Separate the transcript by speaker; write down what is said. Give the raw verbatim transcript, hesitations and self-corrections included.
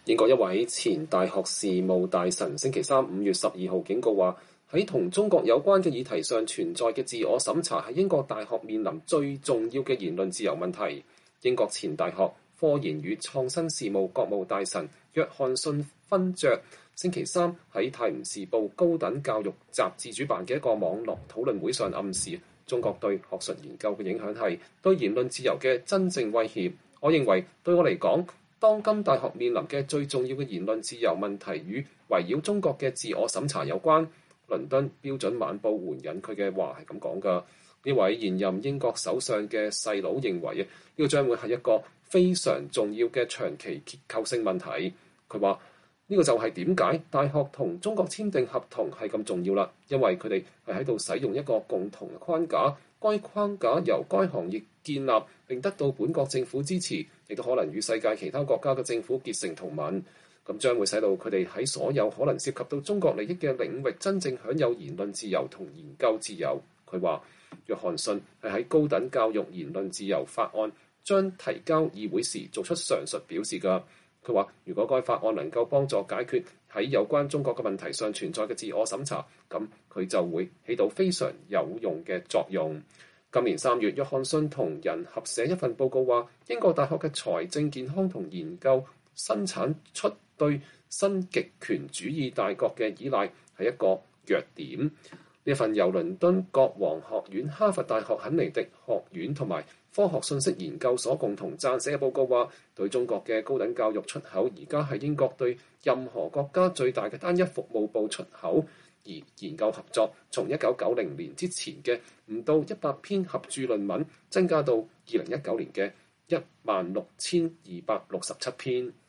Speaker 1: 英國一位前大學事務大臣星期三五月十二號警告話，喺同中國有關嘅議題上存在嘅自我審查係英國大學面臨最重要嘅言論自由問題。英國前大學科研與創新事務國務大臣約翰遜勳爵星期三喺《泰晤士報》高等教育雜誌主辦嘅一個網絡討論會上暗示，中國對學術研究嘅影響係對言論自由嘅真正威脅。我認為對我嚟講，當今大學面臨嘅最重要嘅言論自由問題與圍繞中國嘅自我審查有關。倫敦標準晚報援引佢嘅話係咁講㗎。呢位現任英國首相嘅細佬認為啊，呢個將會係一個非常重要嘅長期結構性問題。佢話呢個就係點解大學同中國簽訂合同係咁重要啦，因為佢哋係喺度使用一個共同嘅框架，該框架由該行業建立並得到本國政府支持，亦都可能與世界其他國家嘅政府結成同盟，咁將會使到佢哋喺所有可能涉及到中國利益嘅領域真正享有言論自由同研究自由。佢話約翰遜係喺高等教育言論自由法案將提交議會時做出上述表示㗎。佢話如果該法案能夠幫助解決喺有關中國嘅問題上存在嘅自我審查，咁佢就會起到非常有用嘅作用。今年三月，約翰遜同人合寫一份報告話，英國大學嘅財政健康同研究生產出對新極權主義大國嘅依賴係一個弱點。呢份由倫敦國王學院、哈佛大學肯尼迪學院同埋科學信息研究所共同撰寫嘅報告話，對中國嘅高等教育出口而家係英國對任何國家最大嘅單一服務部出口，而研究合作從一九九零年之前嘅唔到一百篇合著論文增加到二零一九年嘅一萬六千二百六十七篇。